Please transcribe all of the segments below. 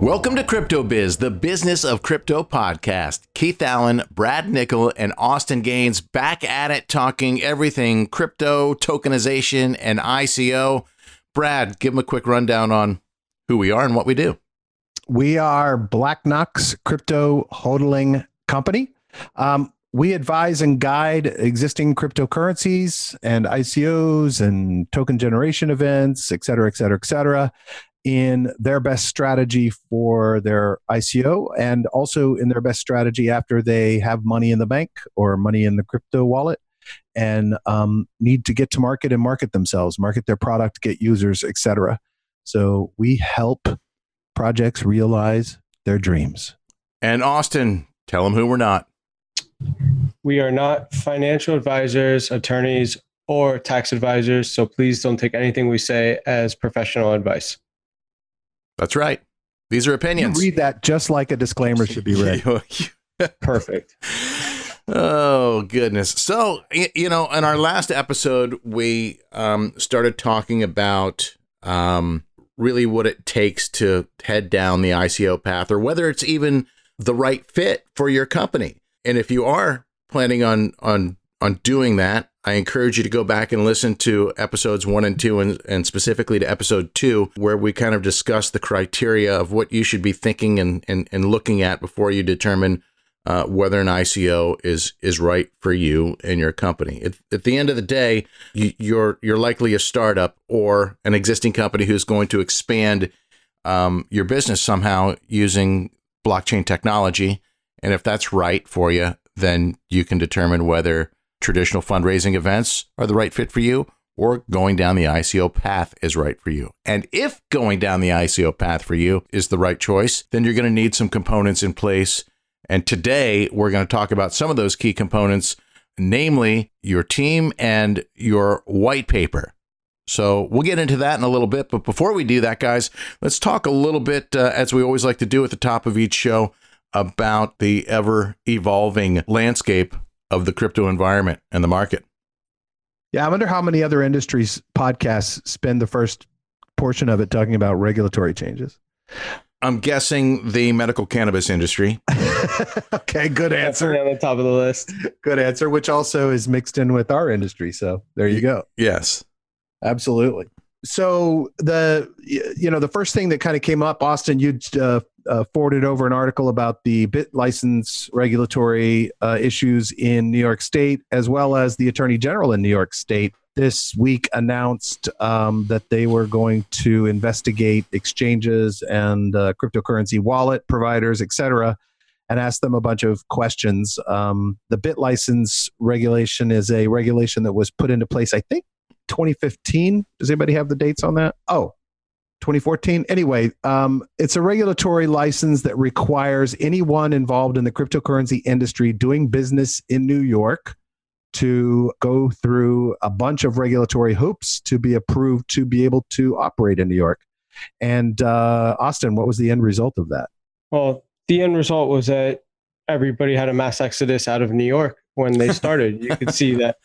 Welcome to CryptoBiz, the Business of Crypto podcast. Keith Allen, Brad Nickel, and Austin Gaines back at it talking everything crypto, tokenization, and ICO. Brad, give them a quick rundown on who we are and what we do. We are Black Knox Crypto Hodling Company. We advise and guide existing cryptocurrencies and ICOs and token generation events, et cetera, et cetera, et cetera, in their best strategy for their ICO and also in their best strategy after they have money in the bank or money in the crypto wallet and need to get to market and market themselves, market their product, get users, et cetera. So we help projects realize their dreams. And Austin, tell them who we're not. We are not financial advisors, attorneys, or tax advisors, so please don't take anything we say as professional advice. That's right. These are opinions. You read that just like a disclaimer should be read. Perfect. Oh, goodness. So, in our last episode, we started talking about really what it takes to head down the ICO path or whether it's even the right fit for your company. And if you are planning on doing that, I encourage you to go back and listen to episodes 1 and 2 and specifically to episode 2, where we kind of discuss the criteria of what you should be thinking and looking at before you determine whether an ICO is right for you and your company. At the end of the day, you're likely a startup or an existing company who's going to expand your business somehow using blockchain technology. And if that's right for you, then you can determine whether traditional fundraising events are the right fit for you or going down the ICO path is right for you. And if going down the ICO path for you is the right choice, then you're going to need some components in place. And today we're going to talk about some of those key components, namely your team and your white paper. So we'll get into that in a little bit. But before we do that, guys, let's talk a little bit, as we always like to do at the top of each show, about the ever-evolving landscape of the crypto environment and the market. Yeah, I wonder how many other industries podcasts spend the first portion of it talking about regulatory changes. I'm guessing the medical cannabis industry. Okay, good answer. Definitely on the top of the list. Good answer, which also is mixed in with our industry. So there you go. Yes. Absolutely. So the first thing that kind of came up, Austin, you'd forwarded over an article about the BitLicense regulatory issues in New York State, as well as the Attorney General in New York State this week announced that they were going to investigate exchanges and cryptocurrency wallet providers, et cetera, and ask them a bunch of questions. The BitLicense regulation is a regulation that was put into place, I think, 2015. Does anybody have the dates on that? 2014. Anyway, it's a regulatory license that requires anyone involved in the cryptocurrency industry doing business in New York to go through a bunch of regulatory hoops to be approved to be able to operate in New York. And Austin, what was the end result of that? Well, the end result was that everybody had a mass exodus out of New York when they started. You could see that.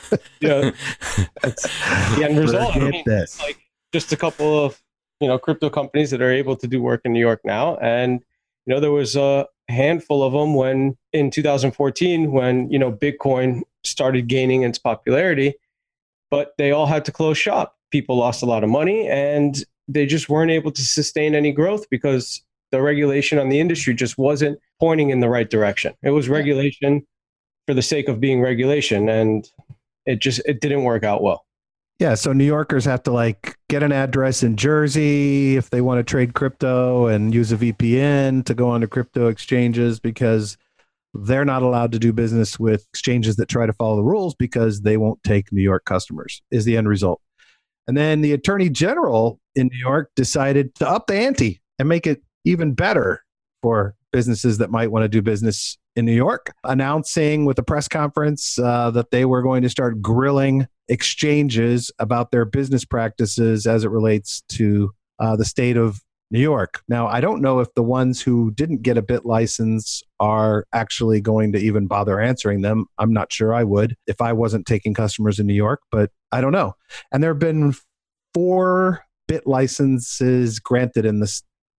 That's the end result. It's like just a couple of crypto companies that are able to do work in New York now, and there was a handful of them when in 2014 when Bitcoin started gaining its popularity, but they all had to close shop. People lost a lot of money, and they just weren't able to sustain any growth because the regulation on the industry just wasn't pointing in the right direction. It was regulation for the sake of being regulation, and it didn't work out well. Yeah, so New Yorkers have to get an address in Jersey if they want to trade crypto and use a VPN to go onto crypto exchanges because they're not allowed to do business with exchanges that try to follow the rules because they won't take New York customers, is the end result. And then the Attorney General in New York decided to up the ante and make it even better for businesses that might want to do business in New York, announcing with a press conference that they were going to start grilling exchanges about their business practices as it relates to the state of New York. Now, I don't know if the ones who didn't get a BitLicense are actually going to even bother answering them. I'm not sure I would if I wasn't taking customers in New York, but I don't know. And there have been 4 BitLicenses granted in the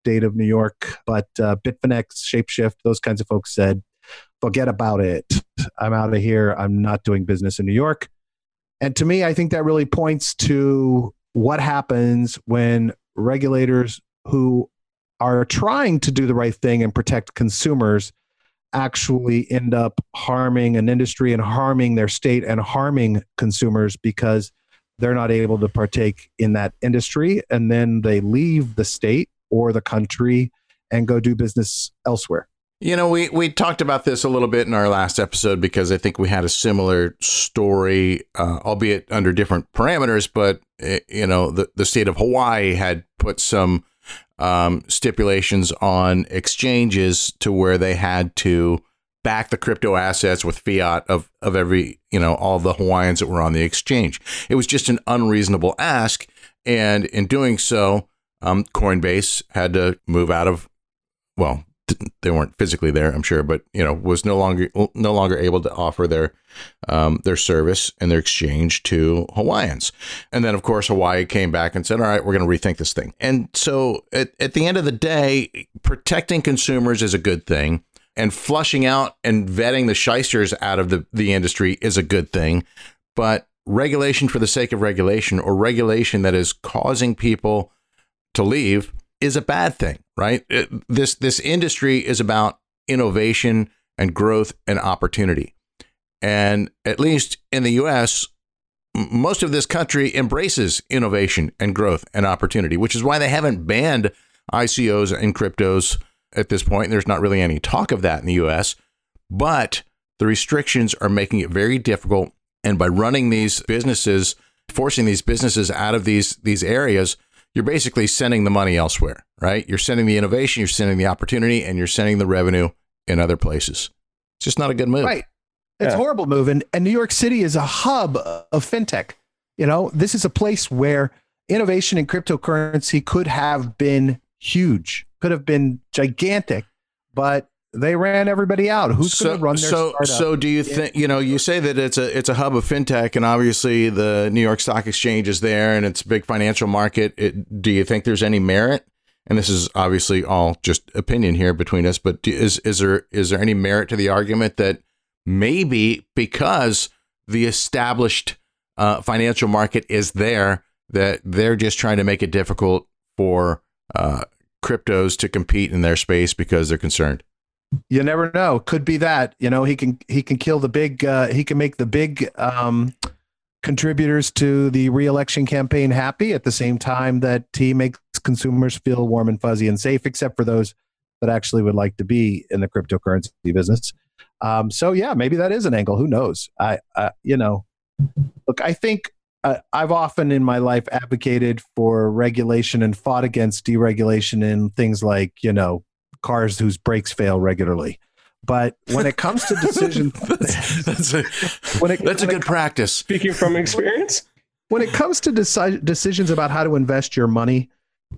state of New York, but Bitfinex, Shapeshift, those kinds of folks said, forget about it. I'm out of here. I'm not doing business in New York. And to me, I think that really points to what happens when regulators who are trying to do the right thing and protect consumers actually end up harming an industry and harming their state and harming consumers because they're not able to partake in that industry. And then they leave the state or the country and go do business elsewhere. You know, we talked about this a little bit in our last episode because I think we had a similar story, albeit under different parameters. But, the state of Hawaii had put some stipulations on exchanges to where they had to back the crypto assets with fiat of every, all the Hawaiians that were on the exchange. It was just an unreasonable ask. And in doing so, Coinbase had to move out of, well, they weren't physically there, I'm sure, but was no longer able to offer their service and their exchange to Hawaiians. And then, of course, Hawaii came back and said, all right, we're going to rethink this thing. And so at the end of the day, protecting consumers is a good thing. And flushing out and vetting the shysters out of the industry is a good thing. But regulation for the sake of regulation, or regulation that is causing people to leave, is a bad thing, right? This industry is about innovation and growth and opportunity. And at least in the US, most of this country embraces innovation and growth and opportunity, which is why they haven't banned ICOs and cryptos at this point. There's not really any talk of that in the US, but the restrictions are making it very difficult. And by running these businesses, forcing these businesses out of these areas, you're basically sending the money elsewhere, right? You're sending the innovation, you're sending the opportunity, and you're sending the revenue in other places. It's just not a good move. Right. It's a horrible move. And New York City is a hub of fintech. This is a place where innovation in cryptocurrency could have been huge, could have been gigantic, but they ran everybody out. Who's going to run their startup? So do you think, you say that it's a hub of fintech, and obviously the New York Stock Exchange is there and it's a big financial market. Do you think there's any merit? And this is obviously all just opinion here between us, but is there any merit to the argument that maybe because the established financial market is there, that they're just trying to make it difficult for cryptos to compete in their space because they're concerned? You never know. Could be that. He can kill the big. He can make the big contributors to the re-election campaign happy at the same time that he makes consumers feel warm and fuzzy and safe, except for those that actually would like to be in the cryptocurrency business. So yeah, maybe that is an angle. Who knows? Look, I think I've often in my life advocated for regulation and fought against deregulation in things like cars whose brakes fail regularly. But when it comes to decisions, that's a good practice. Speaking from experience, when it comes to decisions about how to invest your money,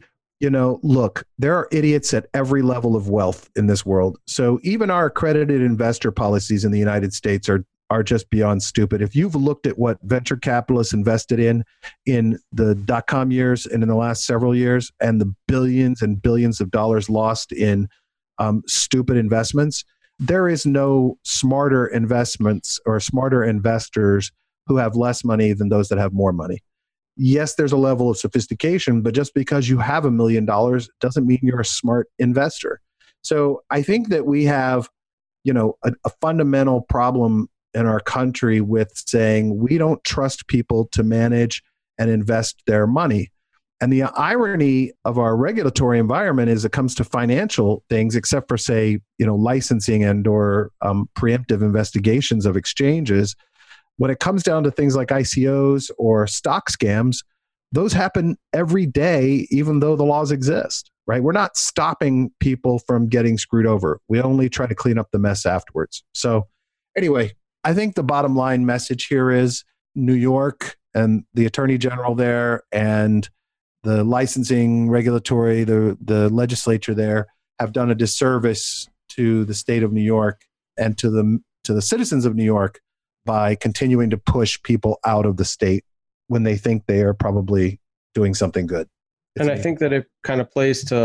look, there are idiots at every level of wealth in this world. So even our accredited investor policies in the United States are just beyond stupid. If you've looked at what venture capitalists invested in the .com years and in the last several years, and the billions and billions of dollars lost in stupid investments, there is no smarter investments or smarter investors who have less money than those that have more money. Yes, there's a level of sophistication, but just because you have $1 million doesn't mean you're a smart investor. So I think that we have, a fundamental problem in our country with saying we don't trust people to manage and invest their money. And the irony of our regulatory environment is it comes to financial things, except for say, licensing and or preemptive investigations of exchanges. When it comes down to things like ICOs or stock scams, those happen every day, even though the laws exist, right? We're not stopping people from getting screwed over. We only try to clean up the mess afterwards. So anyway, I think the bottom line message here is New York and the Attorney General there and the licensing regulatory, the legislature there have done a disservice to the state of New York and to the citizens of New York by continuing to push people out of the state when they think they are probably doing something good. And I think that it kind of plays to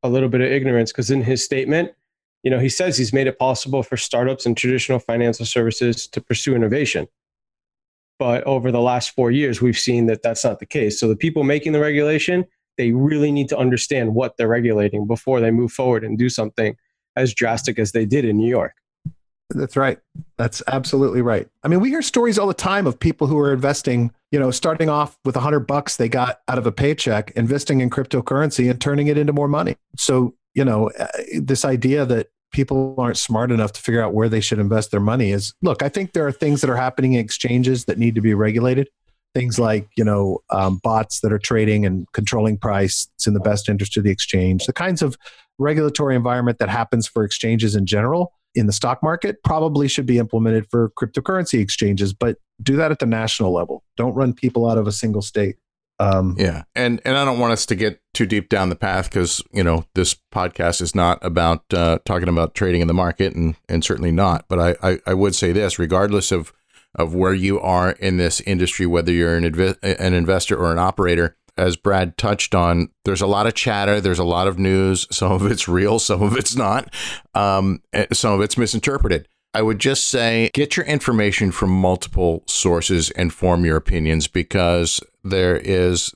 a little bit of ignorance, because in his statement, he says he's made it possible for startups and traditional financial services to pursue innovation. But over the last 4 years, we've seen that that's not the case. So the people making the regulation, they really need to understand what they're regulating before they move forward and do something as drastic as they did in New York. That's right. That's absolutely right. I mean, we hear stories all the time of people who are investing, starting off with $100 they got out of a paycheck, investing in cryptocurrency and turning it into more money. So, this idea that people aren't smart enough to figure out where they should invest their money is, look, I think there are things that are happening in exchanges that need to be regulated. Things like, bots that are trading and controlling price. It's in the best interest of the exchange. The kinds of regulatory environment that happens for exchanges in general in the stock market probably should be implemented for cryptocurrency exchanges, but do that at the national level. Don't run people out of a single state. And I don't want us to get too deep down the path because, this podcast is not about talking about trading in the market and certainly not. But I would say this, regardless of where you are in this industry, whether you're an investor or an operator, as Brad touched on, there's a lot of chatter. There's a lot of news. Some of it's real. Some of it's not. Some of it's misinterpreted. I would just say get your information from multiple sources and form your opinions, because there's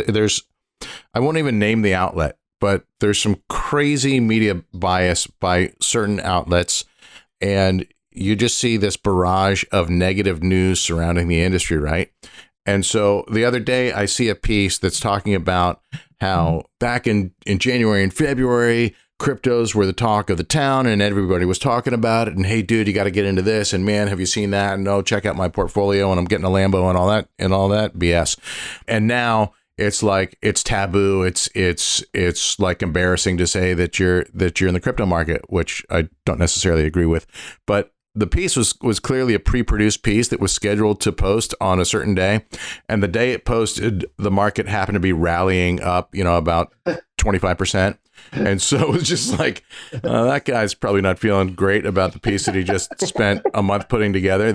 I won't even name the outlet, but there's some crazy media bias by certain outlets, and you just see this barrage of negative news surrounding the industry, right? And so the other day I see a piece that's talking about how back in January and February, cryptos were the talk of the town and everybody was talking about it. And hey, dude, you got to get into this. And man, have you seen that? And oh, check out my portfolio. And I'm getting a Lambo and all that BS. And now it's like, it's taboo. It's like embarrassing to say that you're in the crypto market, which I don't necessarily agree with. But the piece was clearly a pre-produced piece that was scheduled to post on a certain day. And the day it posted, the market happened to be rallying up, about 25%. And so it was just like, that guy's probably not feeling great about the piece that he just spent a month putting together.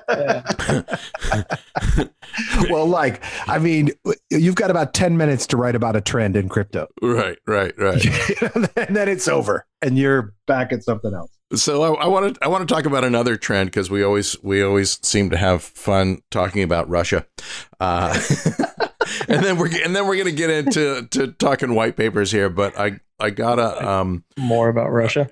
Well, you've got about 10 minutes to write about a trend in crypto. Right. And then it's over and you're back at something else. So I want to talk about another trend, because we always seem to have fun talking about Russia. And then we're going to get into talking white papers here, but I gotta more about Russia.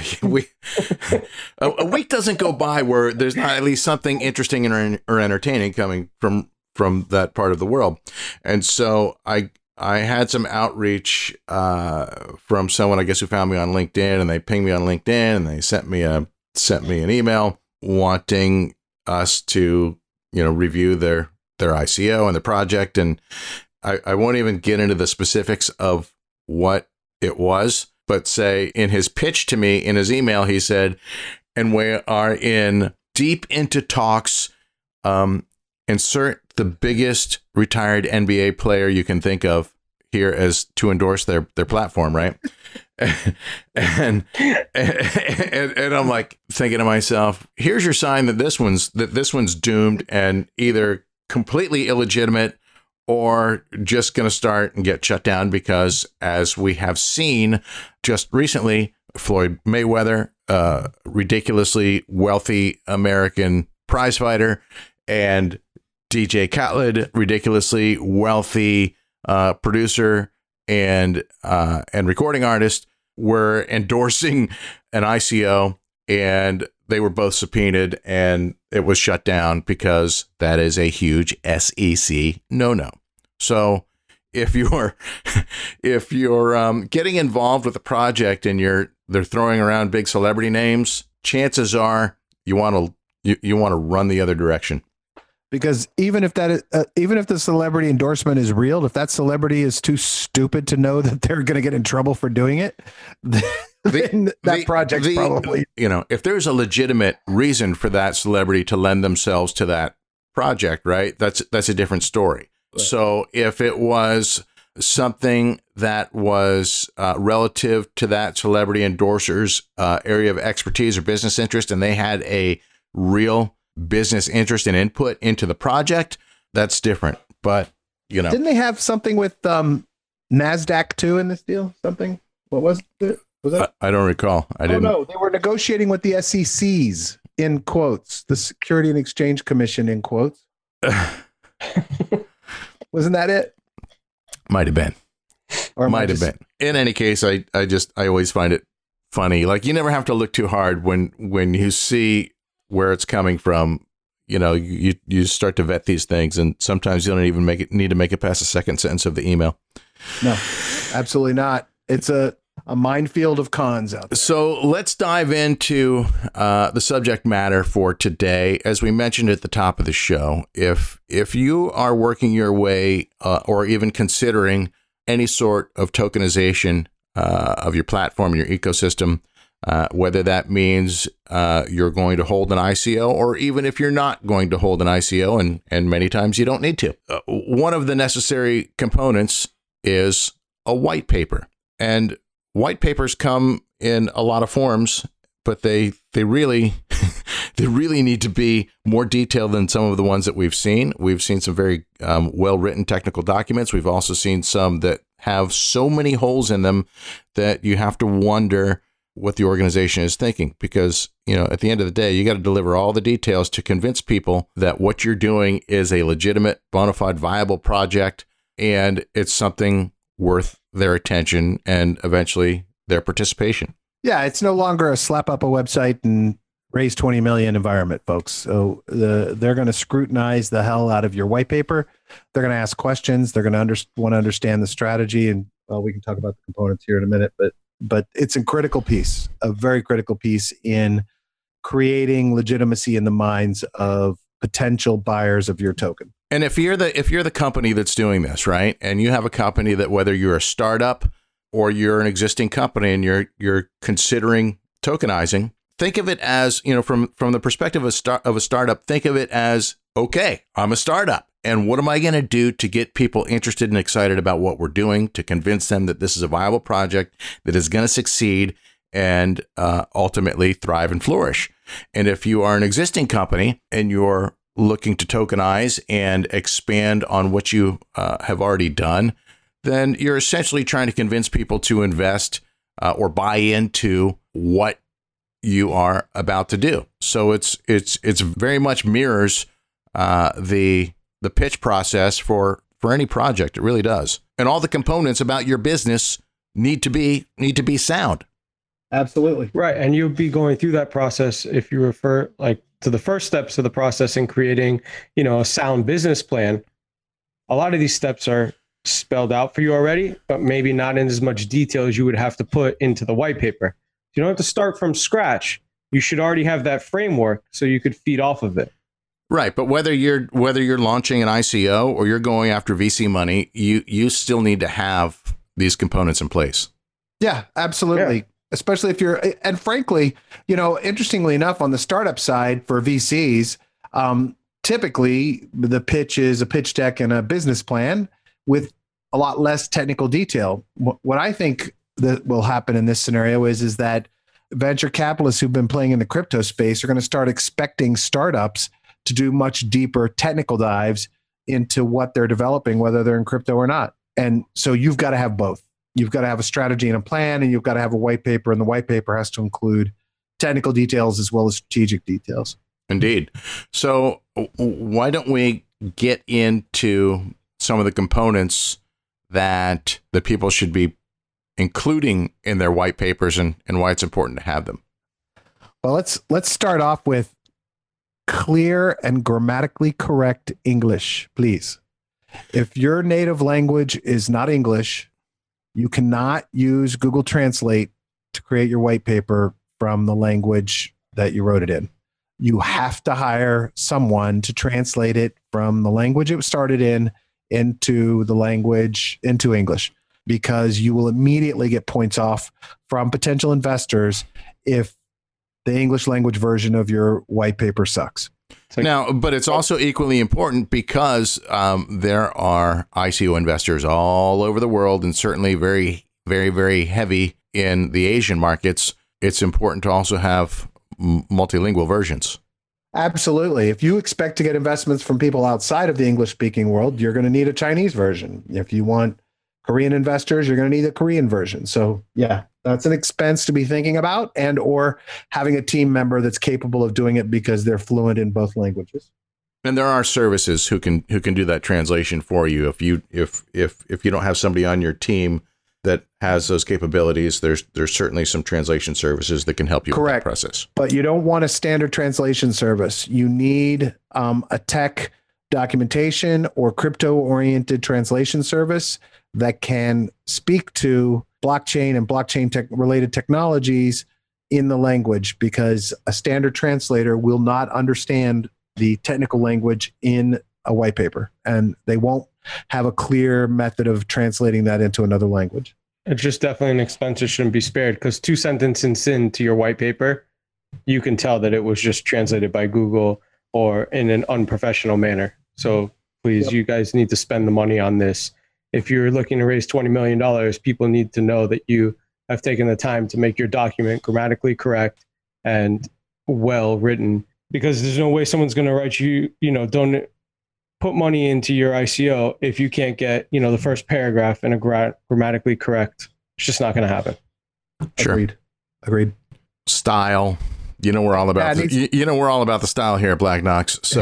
A week doesn't go by where there's not at least something interesting or entertaining coming from that part of the world. And so I had some outreach from someone, I guess, who found me on LinkedIn, and they pinged me on LinkedIn, and they sent me an email wanting us to review their ICO and the project. And I won't even get into the specifics of what it was, but say in his pitch to me in his email, he said, and we are deep into talks, insert the biggest retired NBA player you can think of here as to endorse their platform, right? and I'm like thinking to myself, here's your sign that this one's doomed and either completely illegitimate or just going to start and get shut down, because as we have seen just recently, Floyd Mayweather, ridiculously wealthy American prize fighter, and DJ Khaled, ridiculously wealthy producer and recording artist, were endorsing an ICO, and they were both subpoenaed, and it was shut down because that is a huge SEC no-no. So if you're getting involved with a project and they're throwing around big celebrity names, chances are you want to run the other direction. Because even if the celebrity endorsement is real, if that celebrity is too stupid to know that they're going to get in trouble for doing it, then that project's probably, if there's a legitimate reason for that celebrity to lend themselves to that project, right? That's a different story. Right. So if it was something that was relative to that celebrity endorser's area of expertise or business interest, and they had a real business interest and input into the project, that's different. But didn't they have something with NASDAQ too in this deal? Something? What was it? Was that? I don't recall. I didn't. No, they were negotiating with the SECs in quotes, the Security and Exchange Commission in quotes. Wasn't that it? Might have been. Or might have been. In any case, I always find it funny. Like, you never have to look too hard when you see where it's coming from. You know, you start to vet these things, and sometimes you don't even need to make it past the second sentence of the email. No, absolutely not. It's a minefield of cons out there. So let's dive into the subject matter for today. As we mentioned at the top of the show, if you are working your way or even considering any sort of tokenization of your platform, your ecosystem, whether that means you're going to hold an ICO, or even if you're not going to hold an ICO, and many times you don't need to. One of the necessary components is a white paper. And white papers come in a lot of forms, but they really they really need to be more detailed than some of the ones that we've seen. We've seen some very well-written technical documents. We've also seen some that have so many holes in them that you have to wonder what the organization is thinking, because, you know, at the end of the day, you got to deliver all the details to convince people that what you're doing is a legitimate, bona fide, viable project, and it's something worth their attention and eventually their participation. Yeah, it's no longer a slap up a website and raise 20 million environment, folks. So they're going to scrutinize the hell out of your white paper. They're going to ask questions. They're going to want to understand the strategy, and we can talk about the components here in a minute, but it's a critical piece, a very critical piece in creating legitimacy in the minds of potential buyers of your token. And if you're the company that's doing this, right, and you have a company that, whether you're a startup or you're an existing company and you're considering tokenizing, think of it as, you know, from the perspective of a startup, think of it as, okay, I'm a startup, and what am I going to do to get people interested and excited about what we're doing, to convince them that this is a viable project that is going to succeed and ultimately thrive and flourish. And if you are an existing company and you're looking to tokenize and expand on what you have already done, then you're essentially trying to convince people to invest or buy into what you are about to do. So it's very much mirrors the pitch process for any project. It really does. And all the components about your business need to be sound. Absolutely. Right. And you'll be going through that process if you refer to the first steps of the process in creating, you know, a sound business plan. A lot of these steps are spelled out for you already, but maybe not in as much detail as you would have to put into the white paper. You don't have to start from scratch. You should already have that framework so you could feed off of it. Right, but whether you're launching an ICO or you're going after VC money, you still need to have these components in place. Yeah, absolutely. Yeah. Especially if you're, and frankly, you know, interestingly enough, on the startup side for VCs, typically the pitch is a pitch deck and a business plan with a lot less technical detail. What I think that will happen in this scenario is that venture capitalists who've been playing in the crypto space are going to start expecting startups to do much deeper technical dives into what they're developing, whether they're in crypto or not. And so you've got to have both. You've got to have a strategy and a plan, and you've got to have a white paper, and the white paper has to include technical details as well as strategic details. Indeed. So why don't we get into some of the components that people should be including in their white papers and why it's important to have them? Well, let's start off with clear and grammatically correct English, please. If your native language is not English, you cannot use Google Translate to create your white paper from the language that you wrote it in. You have to hire someone to translate it from the language it was started in into English, because you will immediately get points off from potential investors if the English language version of your white paper sucks. Now, but it's also equally important because there are ICO investors all over the world, and certainly very, very, very heavy in the Asian markets. It's important to also have multilingual versions. Absolutely. If you expect to get investments from people outside of the English-speaking world, you're going to need a Chinese version. If you want Korean investors, you're going to need a Korean version. So yeah, that's an expense to be thinking about, and or having a team member that's capable of doing it because they're fluent in both languages. And there are services who can do that translation for you. If you don't have somebody on your team that has those capabilities, there's certainly some translation services that can help you with that process. But you don't want a standard translation service. You need a tech documentation or crypto-oriented translation service that can speak to blockchain and blockchain related technologies in the language, because a standard translator will not understand the technical language in a white paper, and they won't have a clear method of translating that into another language. It's just definitely an expense that shouldn't be spared, because 2 sentences into your white paper, you can tell that it was just translated by Google or in an unprofessional manner. So please, you guys need to spend the money on this. If you're looking to raise $20 million, people need to know that you have taken the time to make your document grammatically correct and well written, because there's no way someone's going to write you, don't put money into your ICO if you can't get, the first paragraph in a grammatically correct. It's just not going to happen. Sure. Agreed. Style. We're all about we're all about the style here at Black Knox. So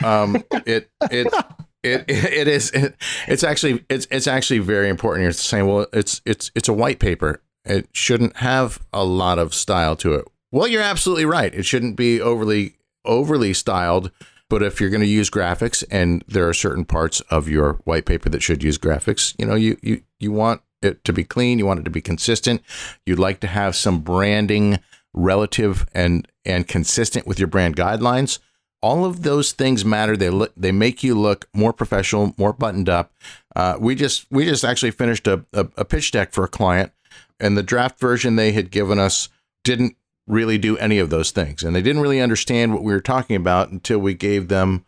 it's actually very important. You're saying, well, it's a white paper. It shouldn't have a lot of style to it. Well, you're absolutely right. It shouldn't be overly styled. But if you're going to use graphics, and there are certain parts of your white paper that should use graphics, you want it to be clean. You want it to be consistent. You'd like to have some branding relative and consistent with your brand guidelines. All of those things matter. They make you look more professional, more buttoned up. We just actually finished a pitch deck for a client, and the draft version they had given us didn't really do any of those things, and they didn't really understand what we were talking about until we gave them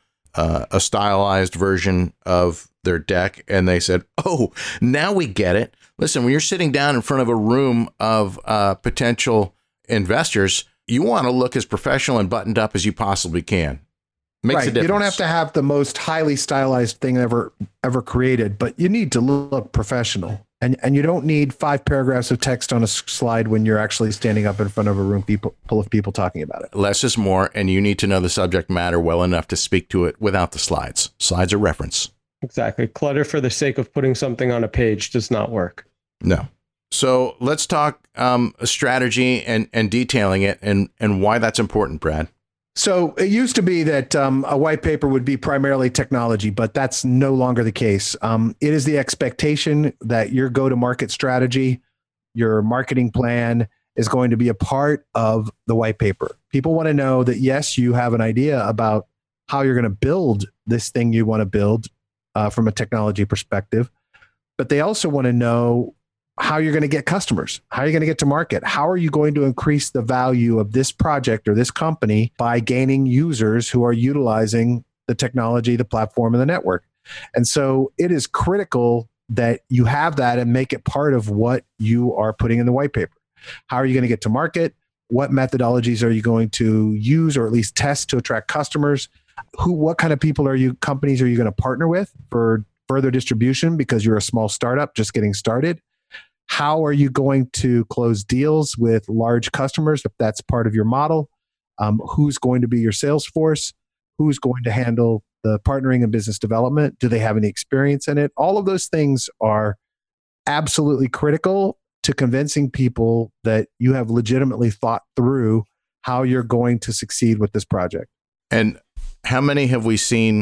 a stylized version of their deck, and they said, "Oh, now we get it. Listen, when you're sitting down in front of a room of potential investors, you want to look as professional and buttoned up as you possibly can." Makes a difference. You don't have to have the most highly stylized thing ever created, but you need to look professional. And you don't need 5 paragraphs of text on a slide when you're actually standing up in front of a room full of people talking about it. Less is more, and you need to know the subject matter well enough to speak to it without the slides. Slides are reference. Exactly. Clutter for the sake of putting something on a page does not work. No. So let's talk strategy and detailing it and why that's important, Brad. So it used to be that a white paper would be primarily technology, but that's no longer the case. It is the expectation that your go-to-market strategy, your marketing plan is going to be a part of the white paper. People want to know that, yes, you have an idea about how you're going to build this thing you want to build from a technology perspective, but they also want to know how you're going to get customers, how you're going to get to market, how are you going to increase the value of this project or this company by gaining users who are utilizing the technology, the platform, and the network. And so it is critical that you have that and make it part of what you are putting in the white paper. How are you going to get to market? What methodologies are you going to use or at least test to attract customers? What kind of companies are you going to partner with for further distribution because you're a small startup just getting started? How are you going to close deals with large customers if that's part of your model? Who's going to be your sales force? Who's going to handle the partnering and business development? Do they have any experience in it? All of those things are absolutely critical to convincing people that you have legitimately thought through how you're going to succeed with this project. And how many have we seen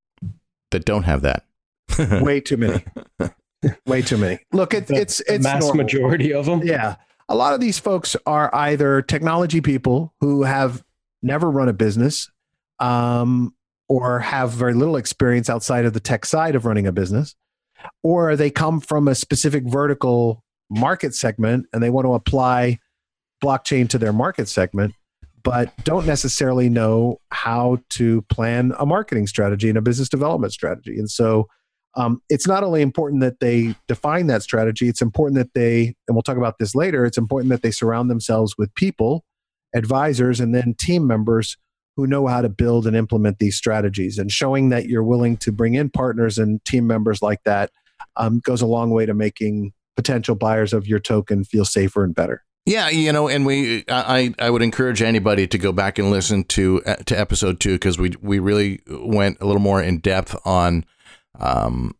that don't have that? Way too many. Way too many. Look, it's mass normal. Majority of them. Yeah. A lot of these folks are either technology people who have never run a business or have very little experience outside of the tech side of running a business, or they come from a specific vertical market segment and they want to apply blockchain to their market segment, but don't necessarily know how to plan a marketing strategy and a business development strategy. And so it's not only important that they define that strategy, it's important that and we'll talk about this later, it's important that they surround themselves with people, advisors, and then team members who know how to build and implement these strategies. And showing that you're willing to bring in partners and team members like that goes a long way to making potential buyers of your token feel safer and better. Yeah, and I would encourage anybody to go back and listen to episode 2, because we really went a little more in depth on on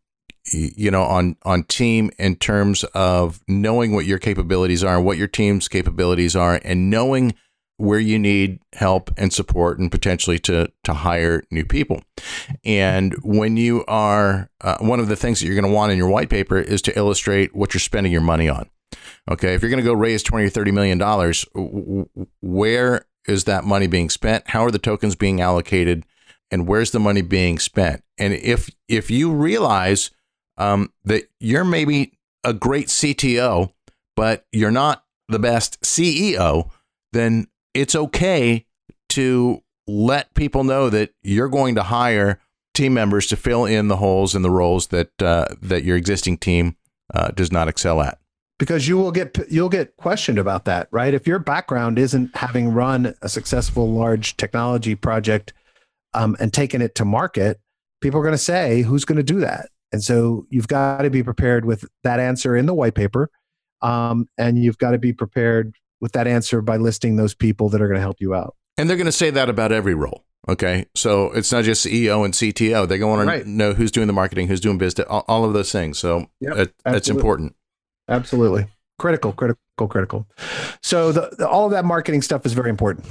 team in terms of knowing what your capabilities are, what your team's capabilities are, and knowing where you need help and support and potentially to hire new people. And when you are, one of the things that you're going to want in your white paper is to illustrate what you're spending your money on. Okay, if you're going to go raise $20 or $30 million, where is that money being spent? How are the tokens being allocated? And where's the money being spent? And if you realize that you're maybe a great CTO, but you're not the best CEO, then it's okay to let people know that you're going to hire team members to fill in the holes in the roles that your existing team does not excel at. Because you'll get questioned about that, right? If your background isn't having run a successful large technology project and taken it to market, people are going to say, who's going to do that? And so you've got to be prepared with that answer in the white paper. And you've got to be prepared with that answer by listing those people that are going to help you out. And they're going to say that about every role. Okay. So it's not just CEO and CTO. They're going to know who's doing the marketing, who's doing business, all of those things. So it's important. Absolutely. Critical. So all of that marketing stuff is very important.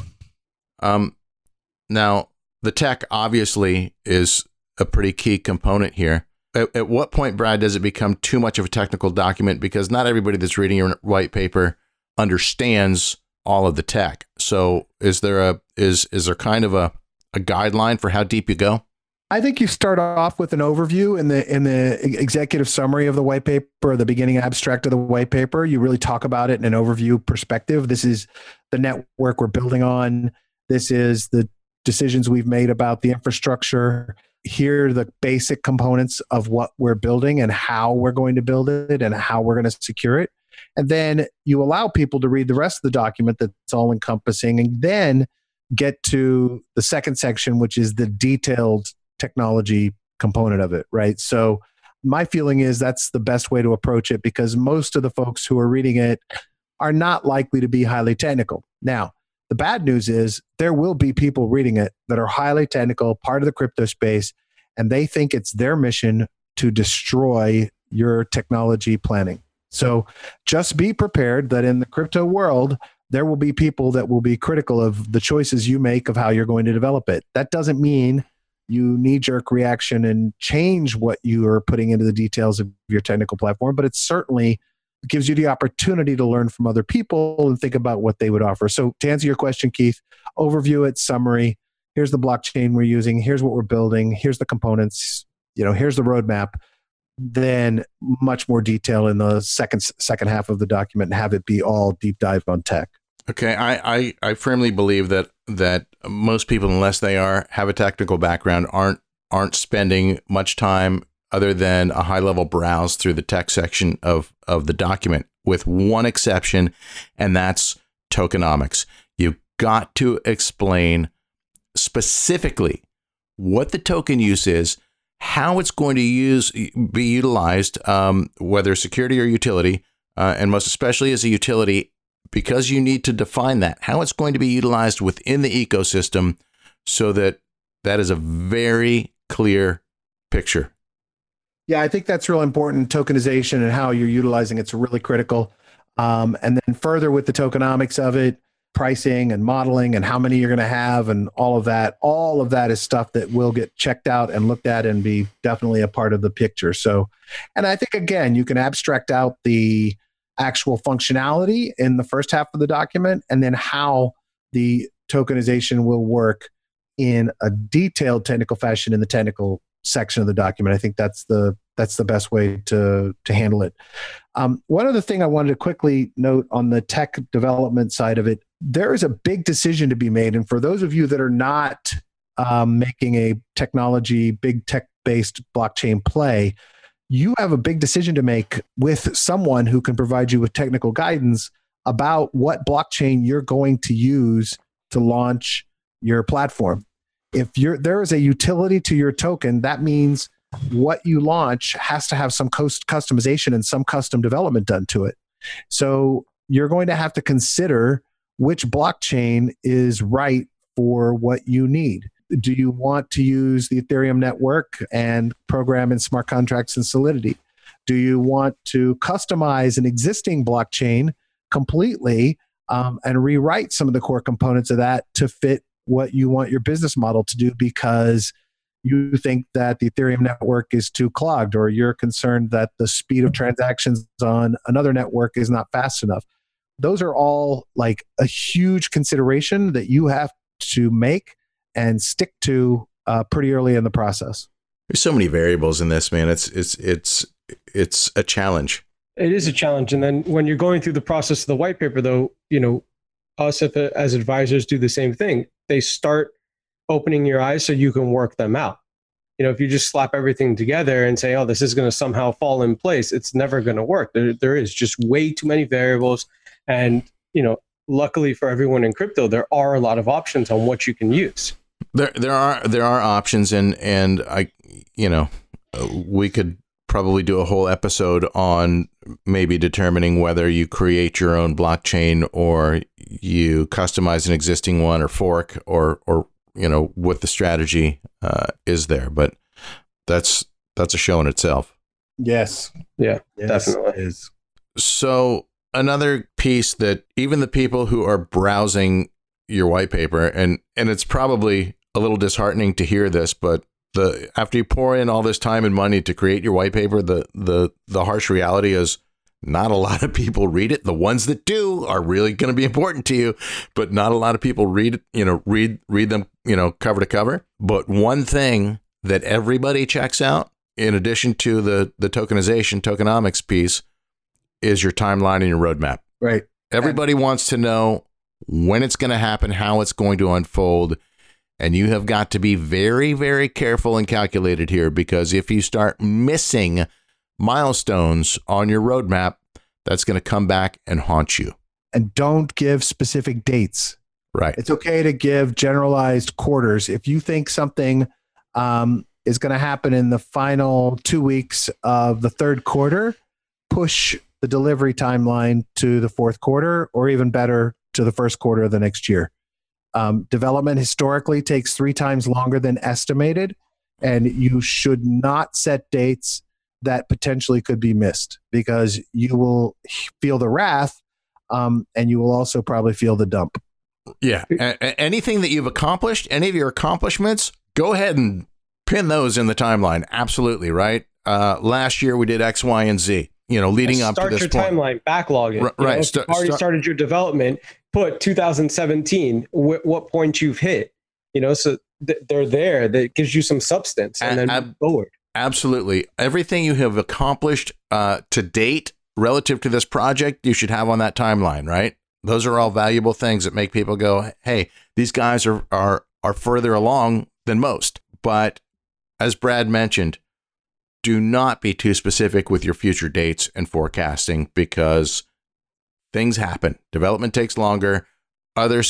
Now, the tech obviously is a pretty key component here. At what point, Brad, does it become too much of a technical document? Because not everybody that's reading your white paper understands all of the tech. So is there kind of a guideline for how deep you go? I think you start off with an overview in the executive summary of the white paper, or the beginning abstract of the white paper. You really talk about it in an overview perspective. This is the network we're building on. This is the decisions we've made about the infrastructure. Here are the basic components of what we're building and how we're going to build it and how we're going to secure it. And then you allow people to read the rest of the document that's all encompassing, and then get to the second section, which is the detailed technology component of it, right? So my feeling is that's the best way to approach it, because most of the folks who are reading it are not likely to be highly technical. Now, the bad news is there will be people reading it that are highly technical, part of the crypto space, and they think it's their mission to destroy your technology planning. So just be prepared that in the crypto world, there will be people that will be critical of the choices you make of how you're going to develop it. That doesn't mean you knee-jerk reaction and change what you are putting into the details of your technical platform, but it certainly gives you the opportunity to learn from other people and think about what they would offer. So to answer your question, Keith, overview it, summary, here's the blockchain we're using, here's what we're building, here's the components, here's the roadmap. Then much more detail in the second half of the document, and have it be all deep dive on tech. Okay, I firmly believe that most people, unless they have a technical background, aren't spending much time other than a high level browse through the tech section of the document, with one exception, and that's tokenomics. You've got to explain specifically what the token use is, how it's going to be utilized, whether security or utility, and most especially as a utility, because you need to define that, how it's going to be utilized within the ecosystem, so that is a very clear picture. Yeah, I think that's real important. Tokenization and how you're utilizing it's really critical. And then further with the tokenomics of it, pricing and modeling and how many you're going to have and all of that is stuff that will get checked out and looked at and be definitely a part of the picture. So, and I think, again, you can abstract out the actual functionality in the first half of the document, and then how the tokenization will work in a detailed technical fashion in the technical section of the document. I think that's the best way to handle it. One other thing I wanted to quickly note on the tech development side of it, there is a big decision to be made. And for those of you that are not making a big tech-based blockchain play, you have a big decision to make with someone who can provide you with technical guidance about what blockchain you're going to use to launch your platform. If there is a utility to your token, that means what you launch has to have some customization and some custom development done to it. So you're going to have to consider which blockchain is right for what you need. Do you want to use the Ethereum network and program in smart contracts and Solidity? Do you want to customize an existing blockchain completely and rewrite some of the core components of that to fit what you want your business model to do because you think that the Ethereum network is too clogged, or you're concerned that the speed of transactions on another network is not fast enough? Those are all like a huge consideration that you have to make and stick to pretty early in the process. There's so many variables in this, man. It's a challenge. It is a challenge. And then when you're going through the process of the white paper, though, us as advisors do the same thing. They start opening your eyes so you can work them out. If you just slap everything together and say, oh, this is going to somehow fall in place, it's never going to work. There is just way too many variables. And, luckily for everyone in crypto, there are a lot of options on what you can use. There are options, and we could probably do a whole episode on maybe determining whether you create your own blockchain or you customize an existing one or fork or what the strategy is there. But that's a show in itself. Yes. Yeah, yes, definitely. Is. So another piece that even the people who are browsing your white paper, and it's probably a little disheartening to hear this, but after you pour in all this time and money to create your white paper, the harsh reality is not a lot of people read it. The ones that do are really going to be important to you, but not a lot of people read them, cover to cover. But one thing that everybody checks out, in addition to the tokenomics piece, is your timeline and your roadmap. Right. Everybody wants to know when it's going to happen, how it's going to unfold. And you have got to be very, very careful and calculated here, because if you start missing milestones on your roadmap, that's going to come back and haunt you. And don't give specific dates. Right. It's okay to give generalized quarters. If you think something is going to happen in the final 2 weeks of the third quarter, push the delivery timeline to the fourth quarter, or even better, to the first quarter of the next year. Development historically takes 3 times longer than estimated, and you should not set dates that potentially could be missed, because you will feel the wrath, and you will also probably feel the dump. Yeah. Anything that you've accomplished, any of your accomplishments, go ahead and pin those in the timeline. Absolutely. Right. Last year we did X, Y, and Z, leading up to this point. Start your timeline, backlog it. Right. If you've already started your development, put 2017, what point you've hit, so they're there. That gives you some substance, and then move forward. Absolutely. Everything you have accomplished to date relative to this project, you should have on that timeline, right? Those are all valuable things that make people go, hey, these guys are further along than most. But as Brad mentioned, do not be too specific with your future dates and forecasting, because things happen. Development takes longer. Other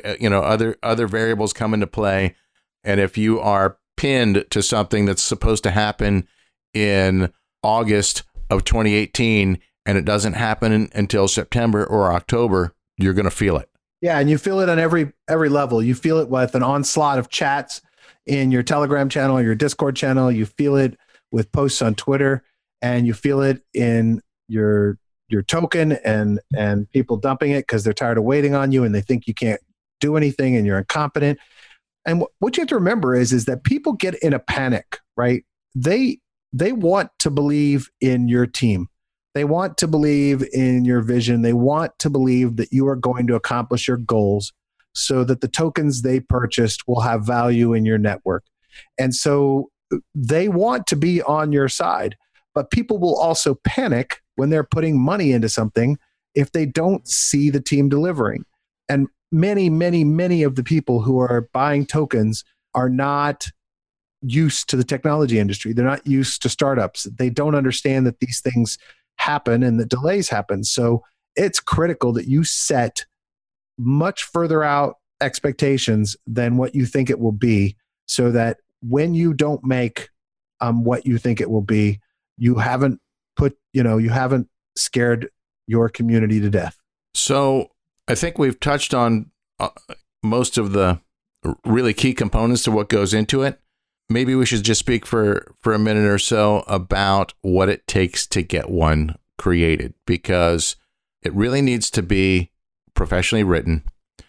variables come into play. And if you are pinned to something that's supposed to happen in August of 2018 and it doesn't happen until September or October, you're going to feel it. Yeah, and you feel it on every level. You feel it with an onslaught of chats in your Telegram channel, your Discord channel. You feel it with posts on Twitter, and you feel it in your token and people dumping it because they're tired of waiting on you and they think you can't do anything and you're incompetent. And what you have to remember is that people get in a panic, right? They want to believe in your team. They want to believe in your vision. They want to believe that you are going to accomplish your goals so that the tokens they purchased will have value in your network. And so they want to be on your side, but people will also panic when they're putting money into something if they don't see the team delivering. And many, many, many of the people who are buying tokens are not used to the technology industry. They're not used to startups. They don't understand that these things happen and that delays happen. So it's critical that you set much further out expectations than what you think it will be, so that when you don't make what you think it will be. You haven't you haven't scared your community to death. So I think we've touched on most of the really key components to what goes into it. Maybe we should just speak for a minute or so about what it takes to get one created, because it really needs to be professionally written,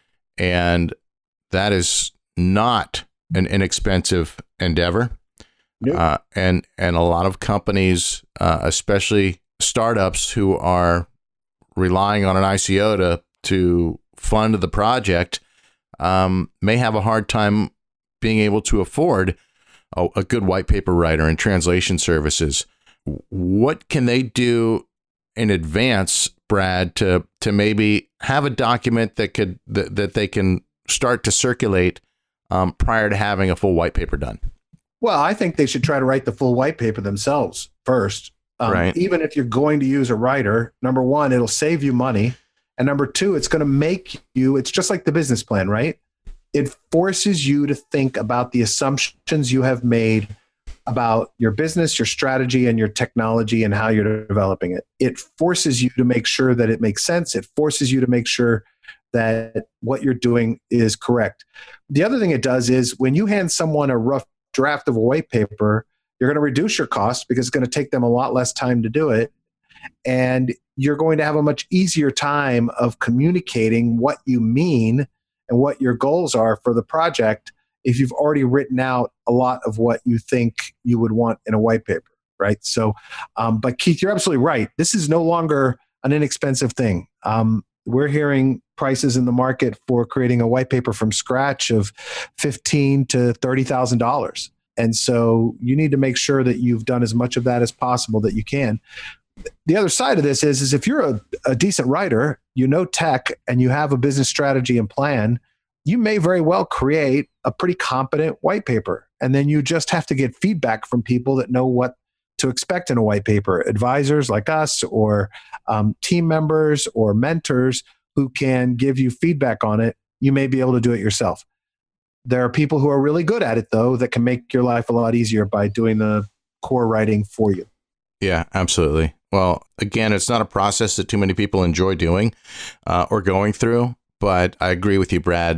and that is not an inexpensive endeavor. Nope. And a lot of companies, especially startups who are relying on an ICO to fund the project, may have a hard time being able to afford a good white paper writer and translation services. What can they do in advance, Brad, to maybe have a document that they can start to circulate prior to having a full white paper done? Well, I think they should try to write the full white paper themselves first. Right. Even if you're going to use a writer, number one, it'll save you money. And number two, it's going to make you, it's just like the business plan, right? It forces you to think about the assumptions you have made about your business, your strategy, and your technology and how you're developing it. It forces you to make sure that it makes sense. It forces you to make sure that what you're doing is correct. The other thing it does is when you hand someone a rough draft of a white paper, you're going to reduce your costs because it's going to take them a lot less time to do it. And you're going to have a much easier time of communicating what you mean and what your goals are for the project if you've already written out a lot of what you think you would want in a white paper, right? So, but Keith, you're absolutely right. This is no longer an inexpensive thing. We're hearing prices in the market for creating a white paper from scratch of $15,000 to $30,000. And so you need to make sure that you've done as much of that as possible that you can. The other side of this is if you're a decent writer, you know tech, and you have a business strategy and plan, you may very well create a pretty competent white paper. And then you just have to get feedback from people that know what to expect in a white paper, advisors like us or team members or mentors who can give you feedback on it. You may be able to do it yourself. There are people who are really good at it, though, that can make your life a lot easier by doing the core writing for you. Yeah, absolutely. Well, again, it's not a process that too many people enjoy doing or going through, but I agree with you, Brad.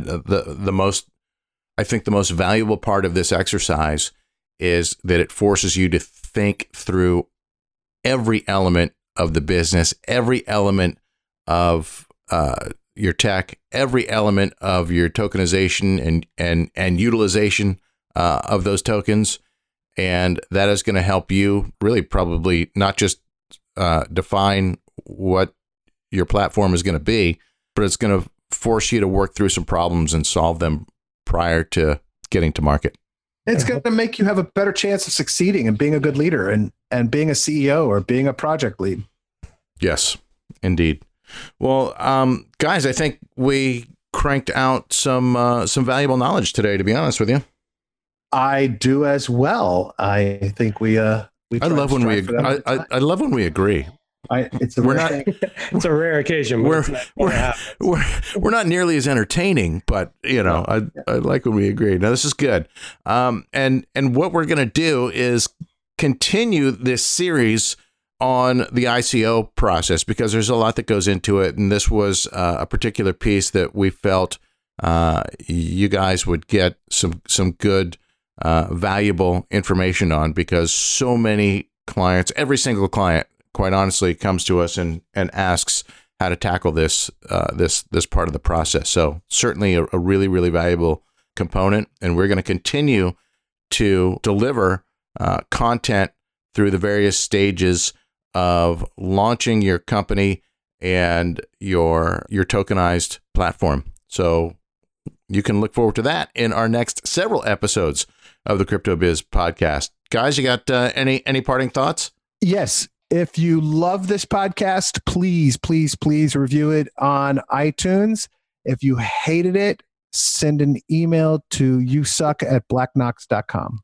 I think the most valuable part of this exercise is that it forces you to think through every element of the business, every element of your tech, every element of your tokenization and utilization of those tokens. And that is going to help you really probably not just define what your platform is going to be, but it's going to force you to work through some problems and solve them prior to getting to market. It's going to make you have a better chance of succeeding and being a good leader and being a CEO or being a project lead. Yes, indeed. Well, guys, I think we cranked out some valuable knowledge today, to be honest with you. I do as well. I think we I love when we I love when we agree. It's a rare thing. It's a rare occasion. We're not nearly as entertaining, but I like when we agree. Now this is good. And what we're going to do is continue this series on the ICO process because there's a lot that goes into it, and this was a particular piece that we felt you guys would get some good, valuable information on because so many clients, every single client, quite honestly, comes to us and asks how to tackle this part of the process. So certainly a really, really valuable component, and we're going to continue to deliver content through the various stages of launching your company and your tokenized platform. So you can look forward to that in our next several episodes of the Crypto Biz podcast. Guys, you got any parting thoughts? Yes. If you love this podcast, please, please, please review it on iTunes. If you hated it, send an email to yousuck@blacknox.com.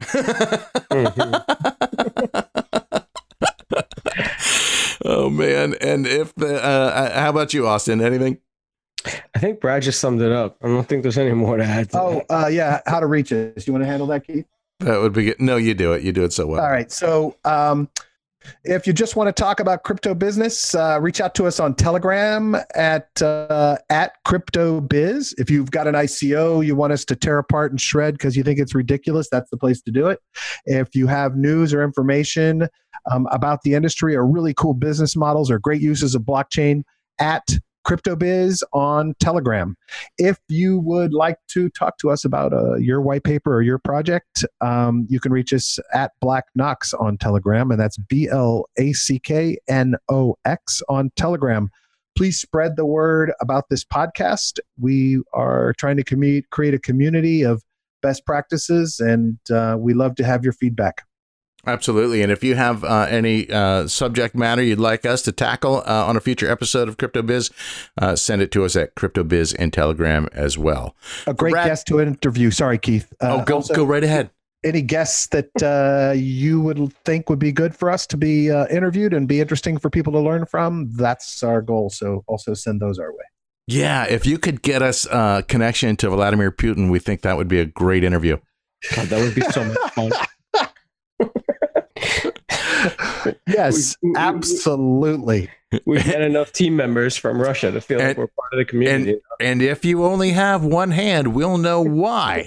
Oh man! And if how about you, Austin? Anything? I think Brad just summed it up. I don't think there's any more to add. Yeah. How to reach us? You want to handle that, Keith? That would be good. No, you do it. You do it so well. All right. So if you just want to talk about crypto business, reach out to us on Telegram at CryptoBiz. If you've got an ICO you want us to tear apart and shred because you think it's ridiculous, that's the place to do it. If you have news or information about the industry or really cool business models or great uses of blockchain, at CryptoBiz on Telegram. If you would like to talk to us about your white paper or your project, you can reach us at Black Knox on Telegram, and that's BLACKNOX on Telegram. Please spread the word about this podcast. We are trying to create a community of best practices, and we love to have your feedback. Absolutely. And if you have any subject matter you'd like us to tackle on a future episode of CryptoBiz, send it to us at CryptoBiz and Telegram as well. A great guest to interview. Sorry, Keith. Go right ahead. Any guests that you would think would be good for us to be interviewed and be interesting for people to learn from, that's our goal. So also send those our way. Yeah. If you could get us a connection to Vladimir Putin, we think that would be a great interview. God, that would be so much fun. Yes, absolutely. We get enough team members from Russia to feel like we're part of the community. And if you only have one hand, we'll know why.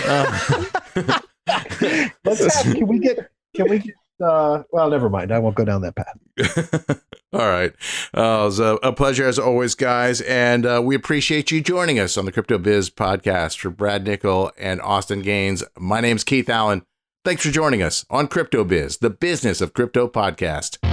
Can we get well, never mind. I won't go down that path. All right. It was a pleasure as always, guys. And we appreciate you joining us on the CryptoBiz podcast. For Brad Nickel and Austin Gaines, my name's Keith Allen. Thanks for joining us on CryptoBiz, the Business of Crypto podcast.